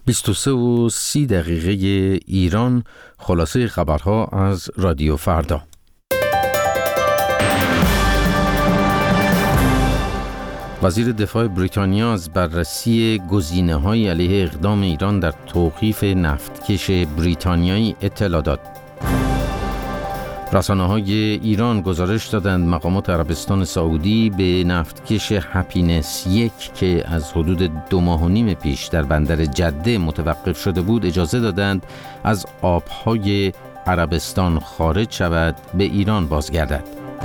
23:30 ایران. خلاصه خبرها از رادیو فردا. وزیر دفاع بریتانیا از بررسی گزینه‌های علیه اقدام ایران در توقیف نفتکش بریتانیایی اطلاع داد. رسانه‌های ایران گزارش دادند مقامات عربستان سعودی به نفتکش هپینس 1 که از حدود 2 ماه و نیم پیش در بندر جده متوقف شده بود اجازه دادند از آبهای عربستان خارج شود به ایران بازگردد.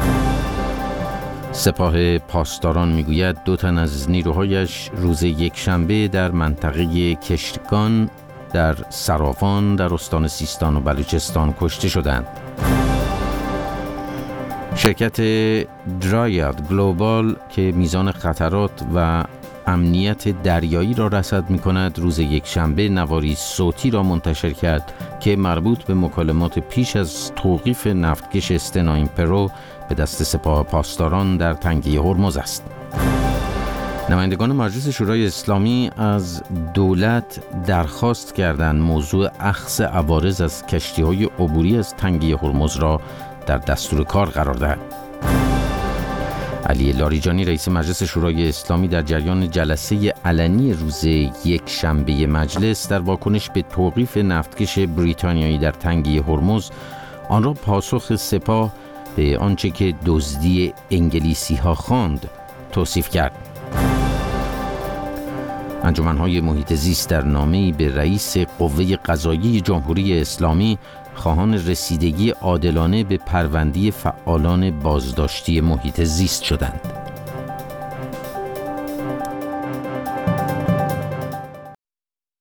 سپاه پاسداران میگوید 2 تن از نیروهایش روز یکشنبه در منطقه کشتگان در سراوان در استان سیستان و بلوچستان کشته شدند. شرکت درایاد گلوبال که میزان خطرات و امنیت دریایی را رصد می‌کند روز یکشنبه نواری صوتی را منتشر کرد که مربوط به مکالمات پیش از توقیف نفتکش استنایم پرو به دست سپاه پاسداران در تنگه هرمز است. نمایندگان مجلس شورای اسلامی از دولت درخواست کردند موضوع اخذ عوارض از کشتی‌های عبوری از تنگه هرمز را در دستور کار قرار دهد. علی لاریجانی رئیس مجلس شورای اسلامی در جریان جلسه علنی روز یکشنبه مجلس در واکنش به توقیف نفتکش بریتانیایی در تنگه هرمز آن را پاسخ سپاه به آنچه که دزدی انگلیسی ها خواند توصیف کرد. انجمن‌های محیط زیست در نامه‌ای به رئیس قوه قضاییه جمهوری اسلامی خواهان رسیدگی عادلانه به پرونده فعالان بازداشتی محیط زیست شدند.